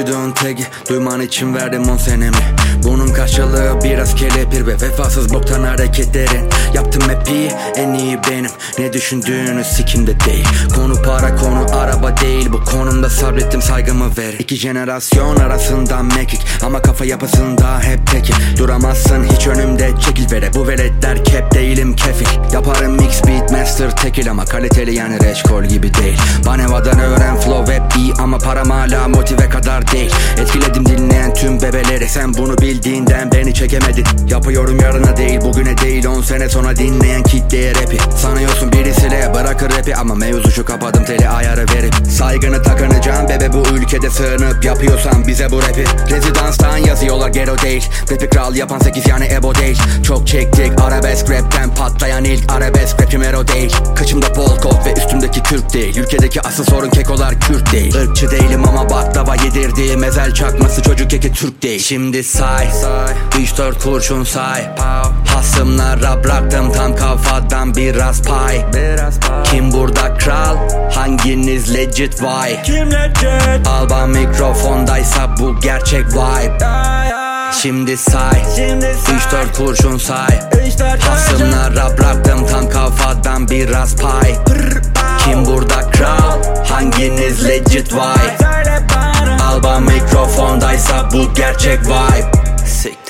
duyduğun teki duyman için verdim 10 senemi. Bunun karşılığı biraz kelepir ve vefasız boktan hareketlerin. Yaptım hep iyi, en iyi benim. Ne düşündüğünüz sikimde değil. Konu para, konu araba değil. Bu konumda sabrettim, saygımı ver. İki jenerasyon arasında mekik ama kafa yapısında hep teki. Duramazsın hiç önümde, çekil vere. Bu veletler kep, değilim kefil. Yaparım mix beat master tekil ama kaliteli, yani reçkol gibi değil. Baneva'dan öğren flow hep iyi ama param hala motive kadar değil. Etkiledim dinleyen tüm bebeleri, sen bunu bildiğinden beni çekemedin. Yapıyorum yarına değil bugüne değil, 10 sene sonra dinleyen kitleye rapi. Sanıyorsun birisiyle bırakır rapi ama mevzu şu, kapadım teli ayarı verip. Saygını takınacağım bebe, bu ülkede sığınıp yapıyorsan bize bu rapi. Rezidanstan yazıyorlar ghetto değil. Rapi kral yapan 8 yani ebo değil. Çok çektik arabesk rapten, patlayan ilk arabesk rapim ero değil. Kıçımda bol kot ve üstümdeki kürk değil. Ülkedeki asıl sorun kekolar Kürt değil. Irkçı değilim ama baklava yedirdiğim ezel çakması çocuk eki Türk değil. Şimdi say 3-4 kurşun say. Hasımlara bıraktım tam kafadan biraz pay. Kim burada kral? Hanginiz legit vay? Kim legit? Alba mikrofondaysa bu gerçek vibe. Şimdi say 3-4 kurşun say. Hasımlara bıraktım tam kafadan biraz pay. Kim burada kral? Hanginiz legit vay? Alba mikrofondaysa bu gerçek vibe.